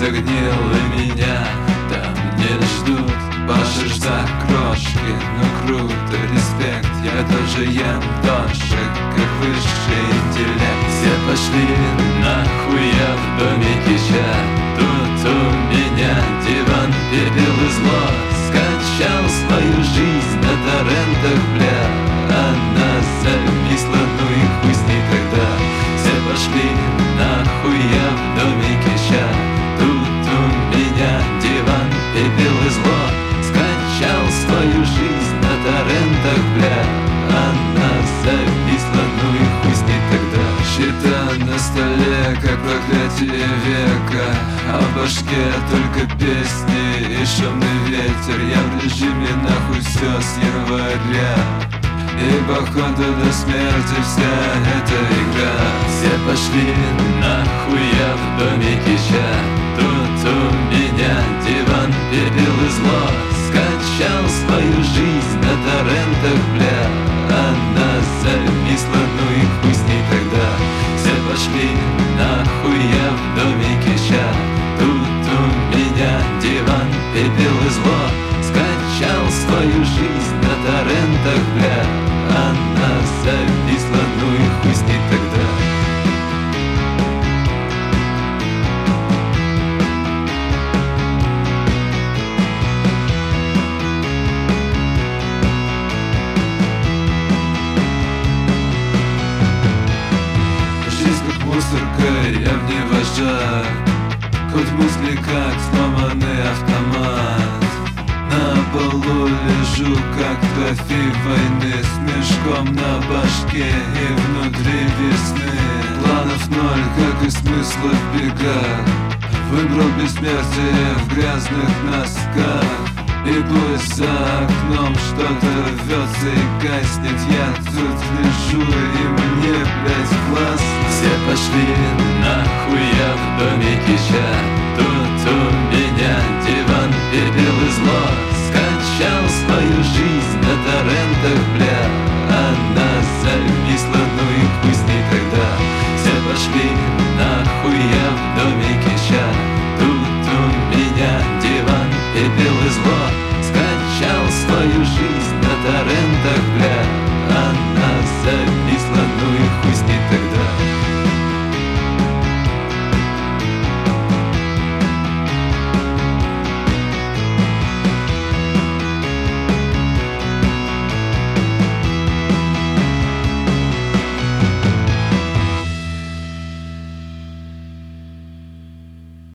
загнил, и меня там не ждут. Пожижда крошки, ну круто, респект. Я тоже ем тоже, как высший интеллект. Все пошли нахуй, я в домике ща. Тут у меня диван, пепел и зло. Скачал свою жизнь на торрентах, бля. Она зависла, ну и хуй с ней тогда. Все пошли нахуй, я в домике ща. Тут у меня диван, пепел и зло. Скачал свою жизнь на торрентах, бля. Она зависла, ну и хуй с ней тогда. Счета на столе, как проклятие века, а в башке только песни и шумный ветер. Я в режиме нахуй все с января, и походу до смерти вся эта игра. Все пошли нахуй, я в домике ща. Тут у меня диван, пепел и зло. Скачал свою жизнь на торрентах, бля. Она зависла, ну и хуй с ней тогда. Все пошли нахуй, я в домике ща. Тут у меня диван, пепел и зло. Скачал свою жизнь на торрентах, бля. Она зависла, ну и хуй с ней тогда. Мусорка, я в ней вожак. Хоть мысли как сломанный автомат. На полу лежу, как трофей войны, с мешком на башке и внутри весны. Планов ноль, как и смысла в бегах. Выбрал бессмертие в грязных носках. И пусть за окном что-то рвется и гаснет. Я тут лежу, и мне, блять, классно. Все пошли нахуй, я в домике ща. Тут у меня диван, пепел и зло. Скачал свою жизнь на торрентах, бля. Она зависла, ну и хуй с ней тогда. Все пошли нахуй, я в домике ща. Тут у меня диван, пепел и зло. Скачал свою жизнь на торрентах, бля. Она зависла.